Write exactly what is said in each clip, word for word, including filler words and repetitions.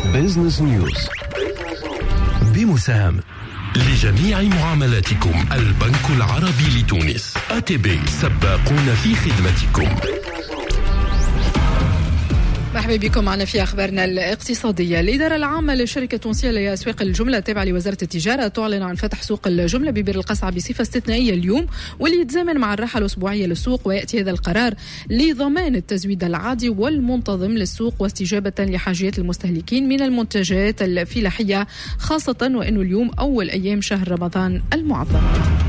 بيزنس نيوز بمساهمة لجميع معاملاتكم البنك العربي لتونس. إيه تي بي سباقون في خدمتكم. مرحبا بكم معنا في أخبارنا الاقتصادية. الإدارة العامة للشركة التونسية لأسواق الجملة التابعة لوزارة التجارة تعلن عن فتح سوق الجملة ببئر القصعة بصفة استثنائية اليوم، واللي يتزامن مع الراحة الأسبوعية للسوق. ويأتي هذا القرار لضمان التزويد العادي والمنتظم للسوق واستجابة لحاجيات المستهلكين من المنتجات الفلاحية، خاصة وأنه اليوم أول أيام شهر رمضان المعظم.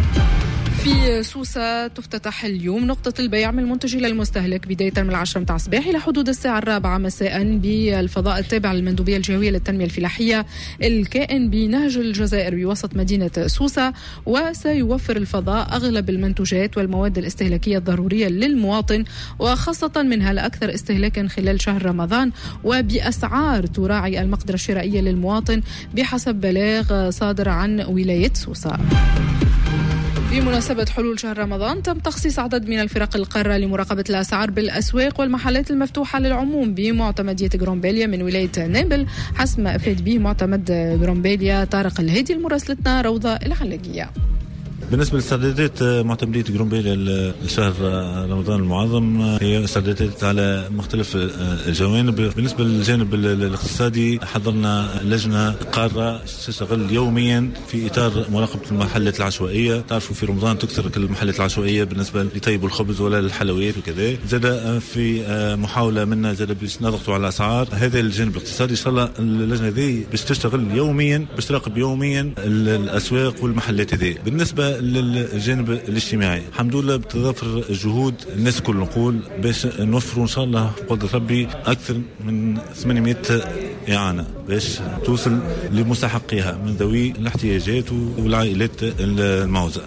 في سوسة تفتتح اليوم نقطة البيع من المنتج إلى المستهلك بداية من العشرة متاع الصباح إلى حدود الساعة الرابعة مساء بالفضاء التابع للمندوبية الجهوية للتنمية الفلاحية الكائن بنهج الجزائر بوسط مدينة سوسة. وسيوفر الفضاء أغلب المنتوجات والمواد الاستهلاكية الضرورية للمواطن، وخاصة منها الأكثر استهلاكا خلال شهر رمضان، وبأسعار تراعي المقدرة الشرائية للمواطن بحسب بلاغ صادر عن ولاية سوسة. بمناسبة حلول شهر رمضان تم تخصيص عدد من الفرق القارة لمراقبة الأسعار بالأسواق والمحلات المفتوحة للعموم بمعتمدية غرومبيليا من ولاية نابل، حسب ما أفاد به معتمد غرومبيليا طارق الهادي المراسلتنا روضة العلاقية. بالنسبة لاستعدادات معتمدية غرومبيليا لشهر رمضان المعظم، هي استعدادات على مختلف الجوانب. بالنسبة للجانب الاقتصادي حضرنا لجنة قارة تشتغل يوميا في إطار مراقبة المحلات العشوائية. تعرفوا في رمضان تكثر المحلات العشوائية بالنسبة لطيب الخبز ولا الحلويات وكذا. زاد في محاولة منا زاد باش نضغطوا على الأسعار. هذا الجانب الاقتصادي إن شاء الله اللجنة ذي باش تشتغل يوميا باش تراقب يوميا الأسواق والمحلات ذي. بالنسبة للجانب الاجتماعي الحمد لله بتضافر جهود الناس كل نقول باش نوفروا ان شاء الله بقدر ربي اكثر من ثمانمائة اعانه باش توصل لمستحقيها من ذوي الاحتياجات والعائلات المعوزه.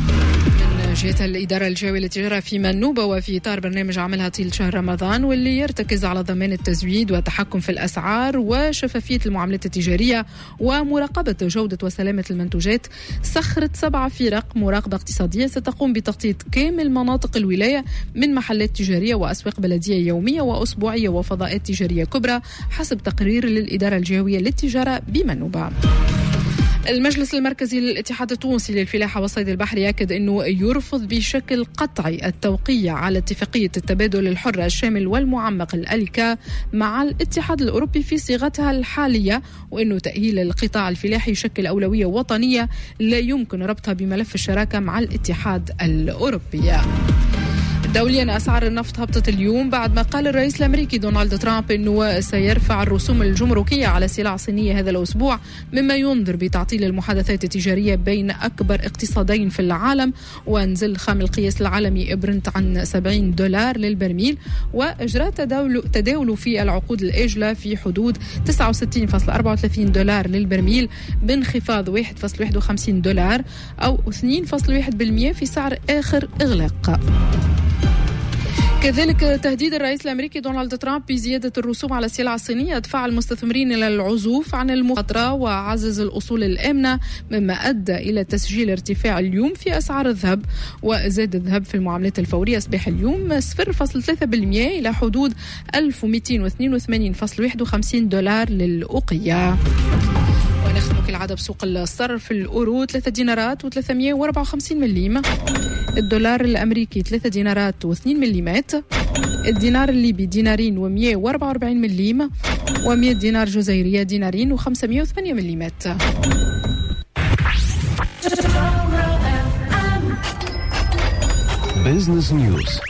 جهة الإدارة الجهوية للتجارة في منوبة وفي إطار برنامج عملها طيل شهر رمضان، واللي يرتكز على ضمان التزويد والتحكم في الأسعار وشفافية المعاملات التجارية ومراقبة جودة وسلامة المنتوجات، سخرت سبع فرق مراقبة اقتصادية ستقوم بتغطية كامل مناطق الولاية من محلات تجارية وأسواق بلدية يومية وأسبوعية وفضاءات تجارية كبرى، حسب تقرير للإدارة الجهوية للتجارة بمنوبة. المجلس المركزي للاتحاد التونسي للفلاحة والصيد البحري يأكد أنه يرفض بشكل قطعي التوقيع على اتفاقية التبادل الحر الشامل والمعمق الأليكا مع الاتحاد الأوروبي في صيغتها الحالية، وأنه تأهيل القطاع الفلاحي يشكل أولوية وطنية لا يمكن ربطها بملف الشراكة مع الاتحاد الأوروبي. دوليا أسعار النفط هبطت اليوم بعد ما قال الرئيس الأمريكي دونالد ترامب أنه سيرفع الرسوم الجمركية على سلع صينية هذا الأسبوع، مما ينذر بتعطيل المحادثات التجارية بين أكبر اقتصادين في العالم. ونزل خام القياس العالمي برنت عن سبعين دولار للبرميل، وإجراء تداول, تداول في العقود الآجلة في حدود تسعة وستين فاصلة أربعة وثلاثين دولار للبرميل بانخفاض واحد فاصلة واحد وخمسين دولار أو اثنين فاصلة واحد بالمئة في سعر آخر إغلاق. كذلك تهديد الرئيس الأمريكي دونالد ترامب بزيادة الرسوم على السلع الصينية دفع المستثمرين إلى العزوف عن المخاطرة وعزز الأصول الآمنة، مما أدى إلى تسجيل ارتفاع اليوم في أسعار الذهب. وزاد الذهب في المعاملات الفورية صباح اليوم صفر فاصلة ثلاثة بالمئة إلى حدود ألف ومئتين واثنين وثمانين فاصلة واحد وخمسين دولار للأوقية. ونختم كالعادة بسوق الصرف. الأورو ثلاثة دينارات وثلاثمئة وأربعة وخمسين مليم، الدولار الأمريكي ثلاثة دينارات واثنين مليمات، الدينار الليبي دينارين ومئة وأربعة وأربعين مليم، ومئة دينار جزائرية دينارين وخمسمئة وثمانية مليمات. بيزنس نيوز